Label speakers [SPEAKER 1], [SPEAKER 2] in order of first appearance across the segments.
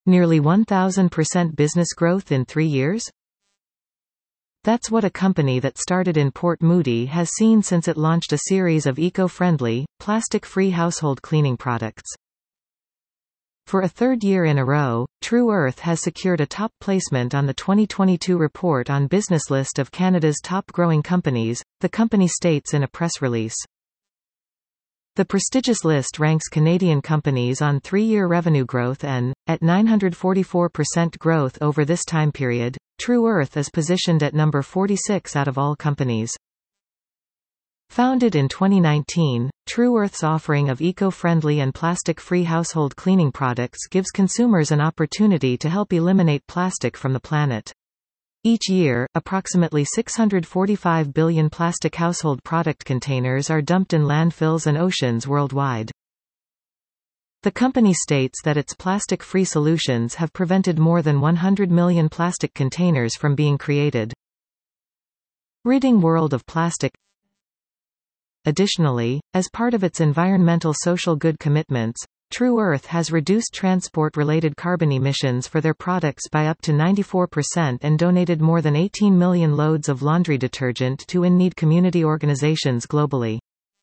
[SPEAKER 1] Nearly 1,000% business growth in 3 years? That's what a company that started in Port Moody has seen since it launched a series of eco-friendly, plastic-free household cleaning products. For a third year in a row, True Earth has secured a top placement on the 2022 Report on Business list of Canada's top growing companies, the company states in a press release. The prestigious list ranks Canadian companies on 3-year revenue growth and, at 944% growth over this time period, True Earth is positioned at number 46 out of all companies. Founded in 2019, True Earth's offering of eco-friendly and plastic-free household cleaning products gives consumers an opportunity to help eliminate plastic from the planet. Each year, approximately 645 billion plastic household product containers are dumped in landfills and oceans worldwide. The company states that its plastic-free solutions have prevented more than 100 million plastic containers from being created. Ridding world of plastic. Additionally, as part of its environmental social good commitments, True Earth has reduced transport-related carbon emissions for their products by up to 94% and donated more than 18 million loads of laundry detergent to in-need community organizations globally.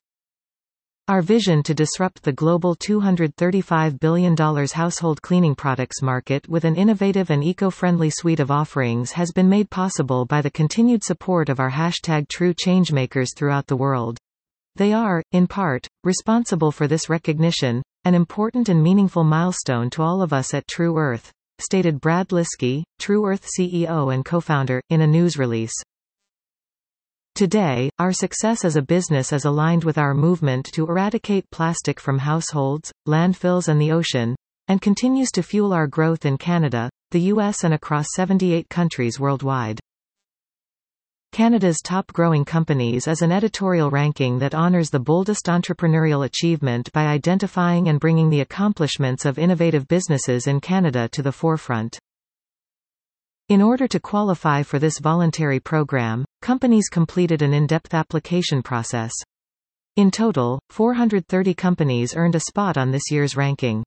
[SPEAKER 1] Our vision to disrupt the global $235 billion household cleaning products market with an innovative and eco-friendly suite of offerings has been made possible by the continued support of our #TrueChangemakers throughout the world. They are, in part, responsible for this recognition, an important and meaningful milestone to all of us at True Earth, stated Brad Liskey, True Earth CEO and co-founder, in a news release. Today, our success as a business is aligned with our movement to eradicate plastic from households, landfills and the ocean, and continues to fuel our growth in Canada, the US and across 78 countries worldwide. Canada's Top Growing Companies is an editorial ranking that honors the boldest entrepreneurial achievement by identifying and bringing the accomplishments of innovative businesses in Canada to the forefront. In order to qualify for this voluntary program, companies completed an in-depth application process. In total, 430 companies earned a spot on this year's ranking.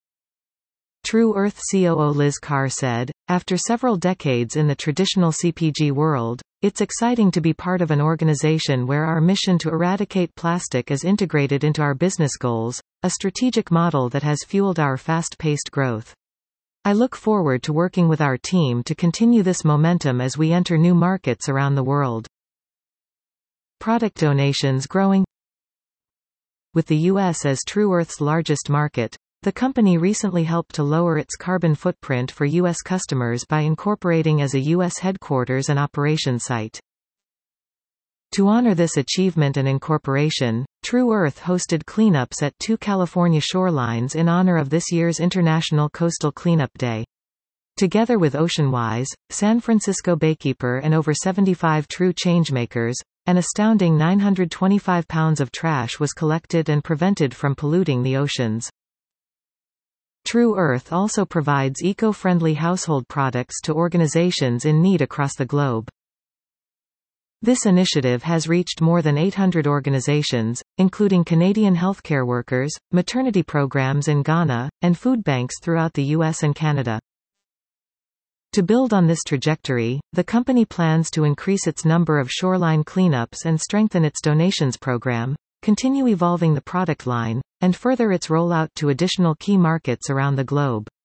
[SPEAKER 1] True Earth COO Liz Carr said, "After several decades in the traditional CPG world, it's exciting to be part of an organization where our mission to eradicate plastic is integrated into our business goals, a strategic model that has fueled our fast-paced growth. I look forward to working with our team to continue this momentum as we enter new markets around the world." Product donations growing. With the U.S. as True Earth's largest market, the company recently helped to lower its carbon footprint for U.S. customers by incorporating as a U.S. headquarters and operation site. To honor this achievement and incorporation, True Earth hosted cleanups at 2 California shorelines in honor of this year's International Coastal Cleanup Day. Together with Oceanwise, San Francisco Baykeeper and over 75 True Changemakers, an astounding 925 pounds of trash was collected and prevented from polluting the oceans. True Earth also provides eco-friendly household products to organizations in need across the globe. This initiative has reached more than 800 organizations, including Canadian healthcare workers, maternity programs in Ghana, and food banks throughout the US and Canada. To build on this trajectory, the company plans to increase its number of shoreline cleanups and strengthen its donations program, continue evolving the product line, and further its rollout to additional key markets around the globe.